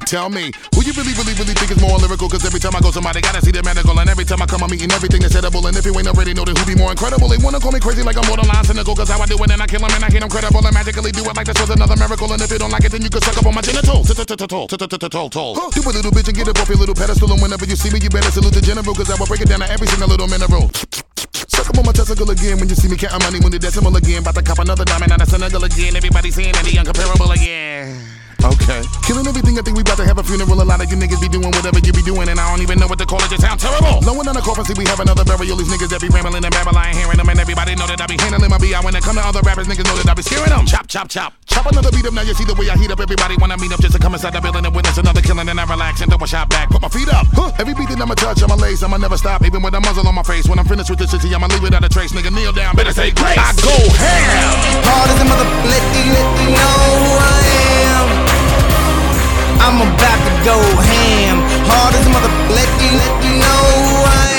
Tell me, who you really think is more lyrical? Cause every time I go somebody gotta see the medical. And every time I come I'm eating everything that's edible. And if you ain't already know then who be more incredible? They wanna call me crazy like I'm borderline cynical. Cause how I do it and I kill them and I hate them credible. And magically do it like this was another miracle. And if you don't like it then you can suck up on my genitals. Do a little bitch and get up off your little pedestal. And whenever you see me you better salute the general. Cause I will break it down to every single little mineral. Suck up on my testicle again when you see me counting money when the decimal again. About to cop another diamond out of Senegal again. Everybody saying that the uncomparable again. Okay. Killing everything, I think we about to have a funeral. A lot of you niggas be doing whatever you be doing, and I don't even know what to call it, just sound terrible. Blowing on the coffin, see we have another burial. These niggas that be rambling and babble, I ain't hearing them, and everybody know that I be handling my BI. When it come to other rappers, niggas know that I be scaring them. Chop, chop, chop. Chop another beat up, now you see the way I heat up. Everybody wanna meet up just to come inside the building and witness another killing, and I relax and throw a shot back. Put my feet up. Every beat that I'ma touch, I'ma lace, I'ma never stop, even with a muzzle on my face. When I'm finished with this shit, I'ma leave it out of trace. Nigga, kneel down, better say grace. I go ham. Hard as a motherfucker, let you know who I am. I'm about to go ham. Hard as a motherfucker, let you know who I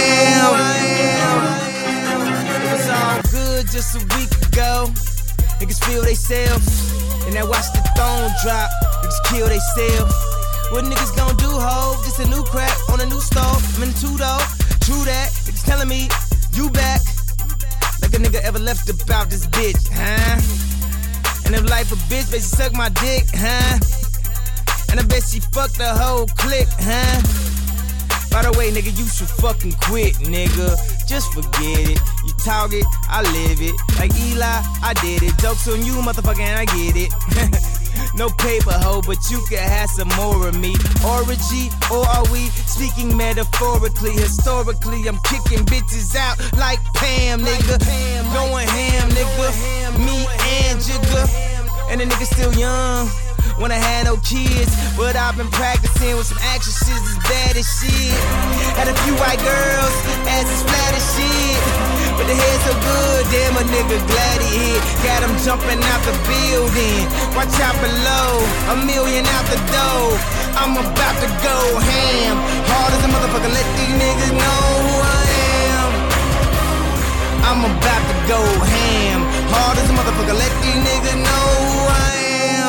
am. It was all good just a week ago. Niggas feel they self, and I watch the throne drop. Niggas kill they self. What niggas gon' do, ho? Just a new crack on a new stove. I'm in the two-door, true that. Niggas telling me, you back. Like a nigga ever left about this bitch, huh? And if life a bitch, bet she suck my dick, huh? And I bet she fucked the whole clique, huh? By the way, nigga, you should fucking quit, nigga. Just forget it. You talk it, I live it. Like Eli, I did it. Jokes on you, motherfucker, and I get it. No paper, ho, but you can have some more of me. Orgy, or are we speaking metaphorically? Historically, I'm kicking bitches out like Pam, nigga. Going ham, nigga. Me and Jigga. And the nigga still young. When I had no kids, but I've been practicing with some action shit as bad as shit. Had a few white girls, ass as flat as shit. But the head so good, damn a nigga glad he hit. Got him jumping out the building. Watch out below, $1 million out the door. I'm about to go ham. Hard as a motherfucker, let these niggas know who I am. I'm about to go ham. Hard as a motherfucker, let these niggas know who I am.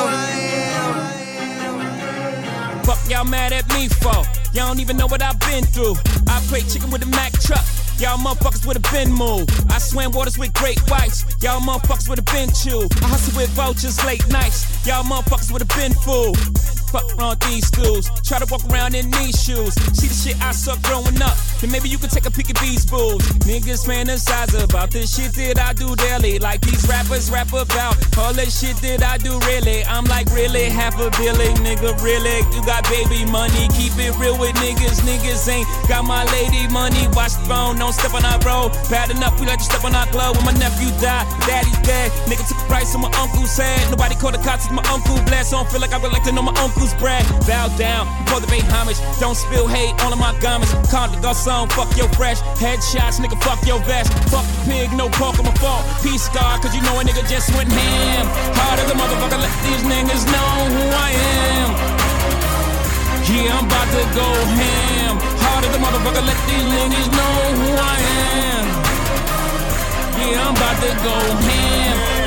Fuck y'all mad at me for? Y'all don't even know what I've been through. I played chicken with a Mack truck. Y'all motherfuckers would've been moved. I swam waters with great whites. Y'all motherfuckers would've been chewed. I hustle with vultures late nights. Y'all motherfuckers would've been fooled. Fuck around these schools. Try to walk around in these shoes. See the shit I suck growing up. Then maybe you can take a peek at these fools. Niggas fantasize about this shit that I do daily. Like these rappers rap about all that shit that I do really. I'm like really $500 million, nigga, really. You got baby money, keep it real with niggas. Niggas ain't got my lady money. Watch the phone, don't step on our road. Bad enough, we let you step on our glove. When my nephew died, daddy's dead. Nigga took a price on my uncle's head. Nobody called the cops, my uncle blessed. So I don't feel like I would like to know my uncle's brag. Bow down, before the pay homage. Don't spill hate all of my garments. Call the garçon, fuck your fresh. Headshots, nigga, fuck your vest. Fuck the pig, no pork on my fault. Peace, God, cause you know a nigga just went ham. Hard as a motherfucker, let these niggas know who I am. Yeah, I'm about to go ham. Hard as a motherfucker, let these niggas know who I am. Yeah, I'm about to go ham.